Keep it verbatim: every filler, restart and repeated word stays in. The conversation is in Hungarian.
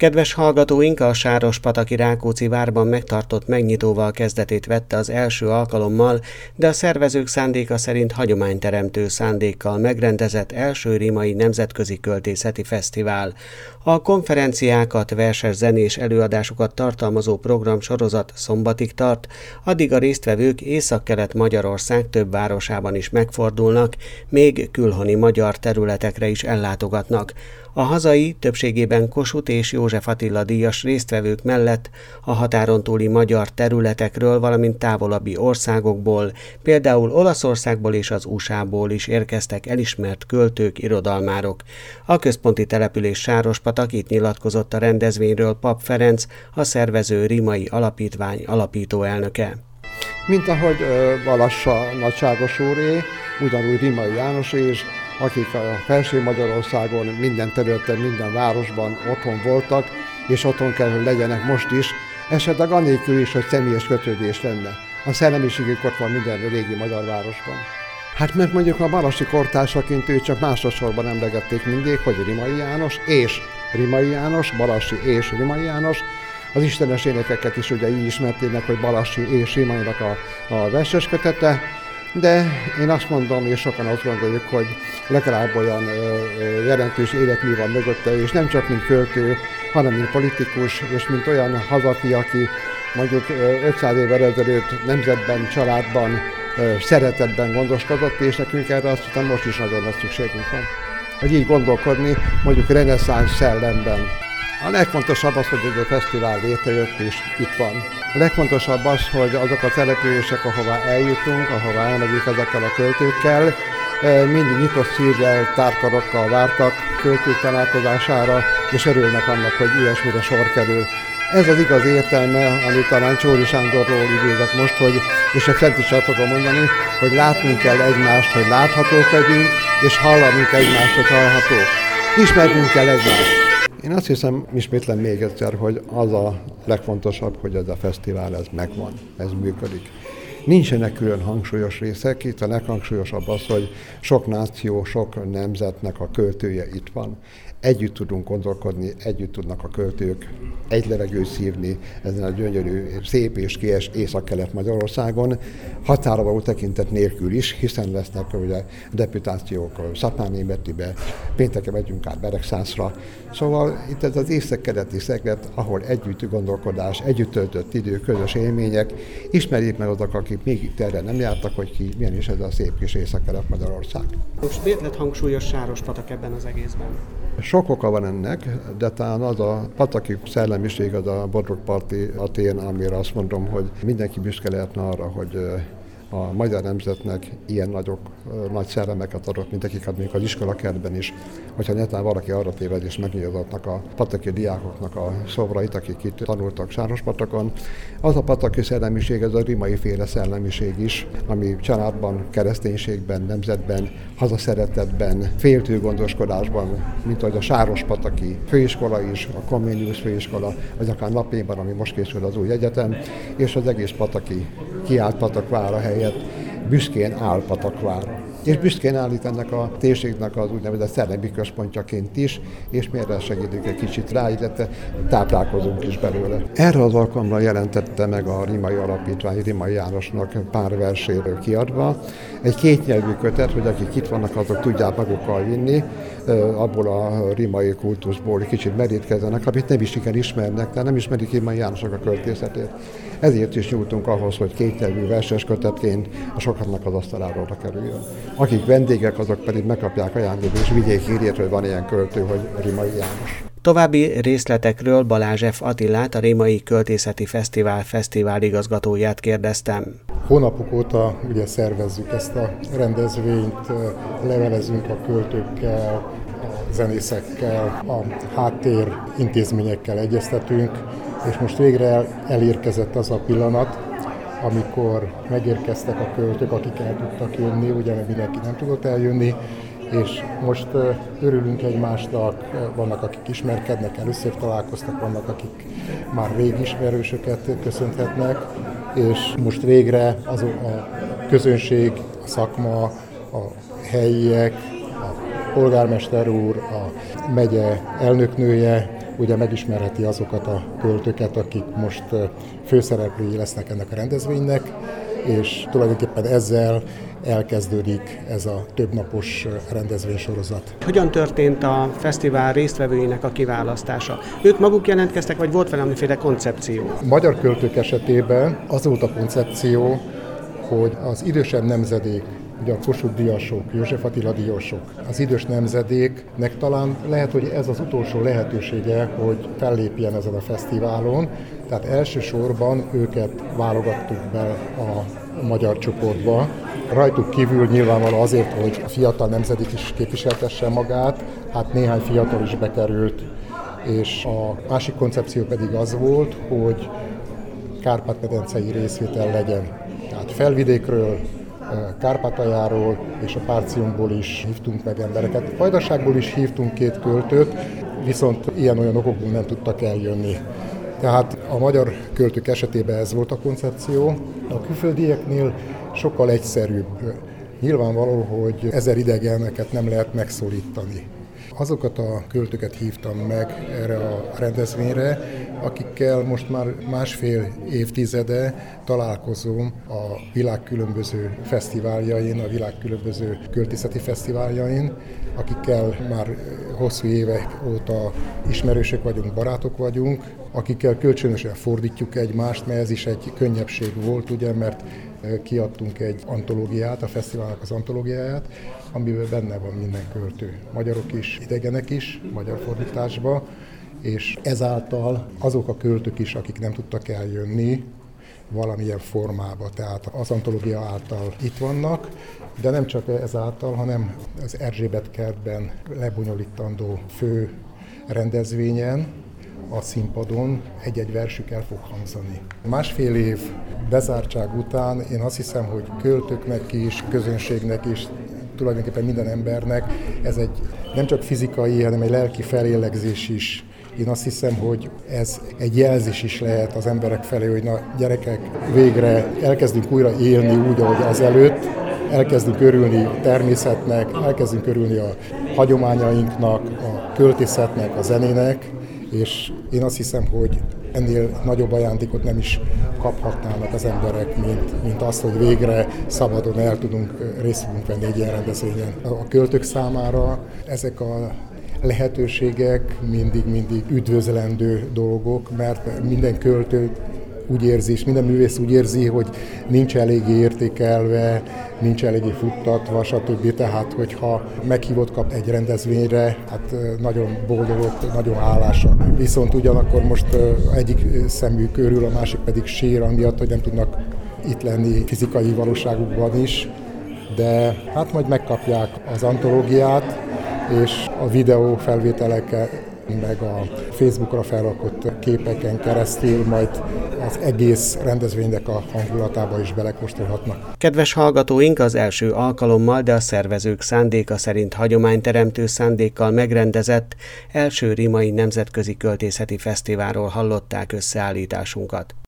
Kedves hallgatóink, a Sárospataki Rákóczi várban megtartott megnyitóval kezdetét vette az első alkalommal, de a szervezők szándéka szerint hagyományteremtő szándékkal megrendezett első rimai nemzetközi költészeti fesztivál. A konferenciákat, verses zenés előadásokat tartalmazó programsorozat szombatig tart, addig a résztvevők Északkelet-Magyarország több városában is megfordulnak, még külhoni magyar területekre is ellátogatnak. A hazai, többségében Kossuth és József Attila díjas résztvevők mellett a határon túli magyar területekről, valamint távolabbi országokból, például Olaszországból és az u es á-ból is érkeztek elismert költők, irodalmárok. A központi település Sárospatak itt nyilatkozott a rendezvényről Pap Ferenc, a szervező Rimai Alapítvány alapító elnöke. Mint ahogy Balassa nagyságos úré, ugyanúgy Rimai János is, akik a Felső Magyarországon minden területen, minden városban otthon voltak, és otthon kell, hogy legyenek most is, esetleg anélkül is, hogy személyes kötődés lenne. A szellemiségük ott van minden régi magyar városban. Hát mert mondjuk a balassi kortársaként ő csak másodszorban emlegették mindig, hogy Rimai János és Rimai János, Balassi és Rimai János. Az istenes énekeket is ugye így ismertének, hogy Balassi és Rimainak a, a verses kötete. De én azt mondom, és sokan azt gondoljuk, hogy legalább olyan ö, jelentős életmű van mögötte, és nem csak mint költő, hanem mint politikus, és mint olyan hazafi, aki mondjuk ötszáz évvel ezelőtt nemzetben, családban, ö, szeretetben gondoskodott, és nekünk erre azt hiszem most is nagyon nagy szükségünk van. Hogy így gondolkodni, mondjuk reneszánsz szellemben. A legfontosabb az, hogy ez a fesztivál létrejött, és itt van. A legfontosabb az, hogy azok a települések, ahová eljutunk, ahová elmegyünk ezekkel a költőkkel, mindig nyitott szívvel, tárkarokkal vártak költők találkozására, és örülnek annak, hogy ilyesmire sor kerül. Ez az igaz értelme, amit talán Csóri Sándorról idézek most, hogy, és ezt fent is el tudom mondani, hogy látnunk kell egymást, hogy láthatók legyünk, és hallanunk egymást, hogy hallhatók. Ismerjünk kell egymást. Én azt hiszem, ismétlem még egyszer, hogy az a legfontosabb, hogy ez a fesztivál ez megvan, ez működik. Nincsenek külön hangsúlyos részek, itt a leghangsúlyosabb az, hogy sok náció, sok nemzetnek a költője itt van. Együtt tudunk gondolkodni, együtt tudnak a költők egy levegőt szívni ezen a gyönyörű, szép és kies Észak-Kelet-Magyarországon, határvaló tekintet nélkül is, hiszen lesznek ugye deputációk Szatmárnémetibe, pénteken megyünk át Beregszászra. Szóval itt ez az észak-keleti szeglet, ahol együtt gondolkodás, együtt töltött idő, közös élmények, ismerjék meg azok, akik még itt erre nem jártak, hogy ki, milyen is ez a szép kis Észak-Kelet-Magyarország. Most miért lett hangsúlyos Sárospatak ebben az egészben? Sok oka van ennek, de talán az a pataki szellemiség, az a Bodrogparti Atén, amire azt mondom, hogy mindenki büszke lehetne arra, hogy a magyar nemzetnek ilyen nagyok, nagy szellemeket adott, mint akiket még az iskolakertben is. Hogyha netán valaki arra téved és megnyitottnak a pataki diákoknak a szobrait, akik itt tanultak Sárospatakon. Az a pataki szellemiség, ez a rimai féle szellemiség is, ami családban, kereszténységben, nemzetben, hazaszeretetben, féltő gondoskodásban, mint ahogy a Sárospataki főiskola is, a Comenius főiskola, vagy akár napjában, ami most készül az új egyetem, és az egész pataki kiállt Patakvára helyett büszkén áll Patakvára. És büszkén állít ennek a térségnek az úgynevezett szellemi központjaként is, és mi erre segítünk egy kicsit rá, illetve táplálkozunk is belőle. Erre az alkalomra jelentette meg a Rimai Alapítvány Rimai Jánosnak pár verséről kiadva. Egy kétnyelvű kötet, hogy akik itt vannak, azok tudják magukkal vinni, abból a rimai kultuszból kicsit merítkezzenek, amit nem is igen ismernek, de nem ismerik Rimai Jánosnak a költészetét. Ezért is nyújtunk ahhoz, hogy kétnyelvű verses kötetként a sokatnak az asztalára kerüljön. Akik vendégek, azok pedig megkapják ajándékba, és vigyék hírét, hogy van ilyen költő, hogy Rimai János. További részletekről Balázs F. Attilát, a Rimai Költészeti Fesztivál fesztivál igazgatóját kérdeztem. Hónapok óta ugye szervezzük ezt a rendezvényt, levelezünk a költőkkel, a zenészekkel, a háttér intézményekkel egyeztetünk, és most végre elérkezett az a pillanat, amikor megérkeztek a költők, akik el tudtak jönni, ugye mindenki nem tudott eljönni, és most örülünk egymásnak, vannak, akik ismerkednek, először találkoztak, vannak, akik már rég ismerősöket köszönhetnek, és most végre az a közönség, a szakma, a helyiek, a polgármester úr, a megye elnöknője ugye megismerheti azokat a költőket, akik most főszereplői lesznek ennek a rendezvénynek, és tulajdonképpen ezzel elkezdődik ez a többnapos rendezvénysorozat. Hogyan történt a fesztivál résztvevőinek a kiválasztása? Ők maguk jelentkeztek, vagy volt valamiféle koncepció? Magyar költők esetében az volt a koncepció, hogy az idősebb nemzedék, ugye a Kossuth-díjasok, József Attila díjasok, az idős nemzedéknek talán lehet, hogy ez az utolsó lehetősége, hogy fellépjen ezen a fesztiválon, tehát elsősorban őket válogattuk be a magyar csoportba. Rajtuk kívül nyilvánvaló azért, hogy a fiatal nemzedék is képviseltesse magát, hát néhány fiatal is bekerült, és a másik koncepció pedig az volt, hogy kárpát-medencei részvétel legyen. Tehát Felvidékről, Kárpátaljáról és a Párciumból is hívtunk meg embereket. Vajdaságból is hívtunk két költőt, viszont ilyen-olyan okokból nem tudtak eljönni. Tehát a magyar költők esetében ez volt a koncepció. A külföldieknél sokkal egyszerűbb. Nyilvánvaló, hogy ezer idegeneket nem lehet megszólítani. Azokat a költőket hívtam meg erre a rendezvényre, akikkel most már másfél évtizede találkozom a világ különböző fesztiváljain, a világ különböző költészeti fesztiváljain, akikkel már hosszú évek óta ismerősök vagyunk, barátok vagyunk, akikkel kölcsönösen fordítjuk egymást, mert ez is egy könnyebbség volt, ugye, mert kiadtunk egy antológiát, a fesztiválnak az antológiáját, amiben benne van minden költő. Magyarok is, idegenek is, magyar fordításba, és ezáltal azok a költők is, akik nem tudtak eljönni valamilyen formába, tehát az antológia által itt vannak, de nem csak ezáltal, hanem az Erzsébet kertben lebonyolítandó fő rendezvényen, a színpadon egy-egy versük el fog hangzani. Másfél év bezártság után én azt hiszem, hogy költőknek is, közönségnek is, tulajdonképpen minden embernek ez egy nem csak fizikai, hanem egy lelki felélegzés is. Én azt hiszem, hogy ez egy jelzés is lehet az emberek felé, hogy na gyerekek, végre elkezdünk újra élni úgy, ahogy azelőtt, elkezdünk örülni természetnek, elkezdünk örülni a hagyományainknak, a költészetnek, a zenének, és én azt hiszem, hogy ennél nagyobb ajándékot nem is kaphatnának az emberek, mint, mint azt, hogy végre szabadon el tudunk, részt tudunk venni egy ilyen rendezvényen. A költők számára ezek a lehetőségek mindig-mindig üdvözlendő dolgok, mert minden költő úgy érzi, és minden művész úgy érzi, hogy nincs eléggé értékelve, nincs eléggé futtatva, stb. Tehát, hogyha meghívott kap egy rendezvényre, hát nagyon boldogok, nagyon hálásak. Viszont ugyanakkor most egyik szemük örül, a másik pedig sír, amiatt, hogy nem tudnak itt lenni fizikai valóságukban is, de hát majd megkapják az antológiát, és a videó felvételekkel, meg a Facebookra felrakott képeken keresztül majd az egész rendezvénynek a hangulatába is belekóstolhatnak. Kedves hallgatóink, az első alkalommal, de a szervezők szándéka szerint hagyományteremtő szándékkal megrendezett első Rimai Nemzetközi Költészeti Fesztiválról hallották összeállításunkat.